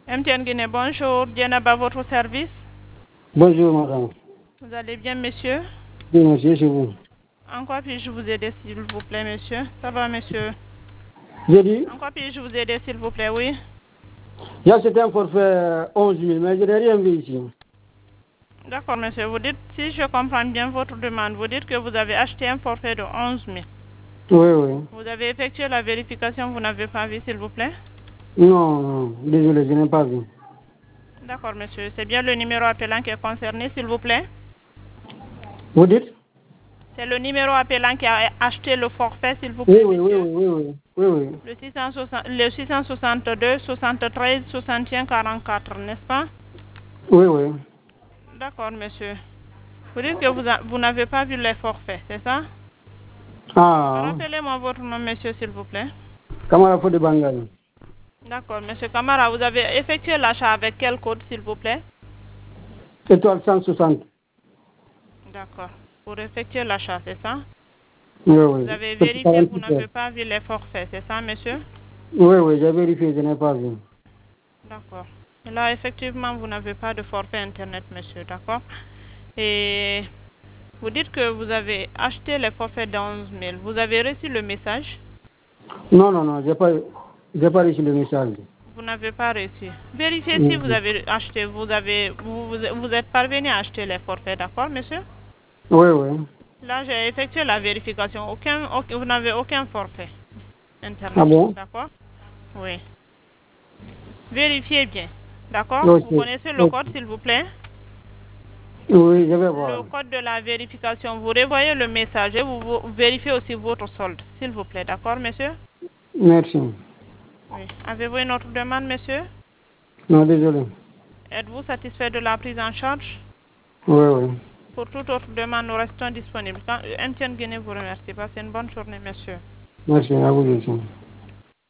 MTN Guinée, bonjour. Diana à votre service. Bonjour, madame. Vous allez bien, monsieur? Oui, monsieur, c'est vous. En quoi puis-je vous aider, s'il vous plaît, monsieur? Ça va, monsieur? J'ai dit, En quoi puis-je vous aider, s'il vous plaît? Oui. j'ai acheté un forfait 11 000, mais je n'ai rien vu ici. D'accord, monsieur. Vous dites, si je comprends bien votre demande, vous dites que vous avez acheté un forfait de 11 000. Oui, oui. Vous avez effectué la vérification, vous n'avez pas vu, s'il vous plaît? Non, non, désolé, je n'ai pas vu. D'accord, monsieur. C'est bien le numéro appelant qui est concerné, s'il vous plaît? Vous dites? C'est le numéro appelant qui a acheté le forfait, s'il vous Oui, plaît, oui, oui, monsieur? oui, oui, oui, oui. Le 662 73 61 44, n'est-ce pas? Oui, oui. D'accord, monsieur. Vous dites que vous n'avez pas vu les forfaits, c'est ça? Ah, Rappelez-moi votre nom, monsieur, s'il vous plaît. Kamara Fode Bangal. D'accord, monsieur Camara, vous avez effectué l'achat avec quel code, s'il vous plaît? Étoile 160. D'accord. Pour effectuer l'achat, c'est ça? Oui, oui. Vous avez Petit vérifié, vous 48 heures. n'avez pas vu les forfaits, c'est ça, monsieur? Oui, oui, j'ai vérifié, je n'ai pas vu. D'accord. Là, effectivement, vous n'avez pas de forfait Internet, monsieur, d'accord? Et vous dites que vous avez acheté les forfaits d'11 000. Vous avez reçu le message? Non, non, non, j'ai pas reçu le message. Vous n'avez pas reçu. Vérifiez si vous Mhm. avez acheté, vous êtes parvenu à acheter les forfaits, d'accord, monsieur? Oui, oui. Là, j'ai effectué la vérification. Vous n'avez aucun forfait Ah Internet, bon? d'accord? Oui. Vérifiez bien, d'accord? Ok. Vous connaissez le Ok. code, s'il vous plaît? Oui, je vais voir. Le code de la vérification, vous revoyez le message et vous vérifiez aussi votre solde, s'il vous plaît, d'accord, monsieur? Merci. Oui. Avez-vous une autre demande, monsieur? Non, désolé. Êtes-vous satisfait de la prise en charge? Oui, oui. Pour toute autre demande, nous restons disponibles. MTN Guinée vous remercie. Passez une bonne journée, monsieur. Merci à vous aussi.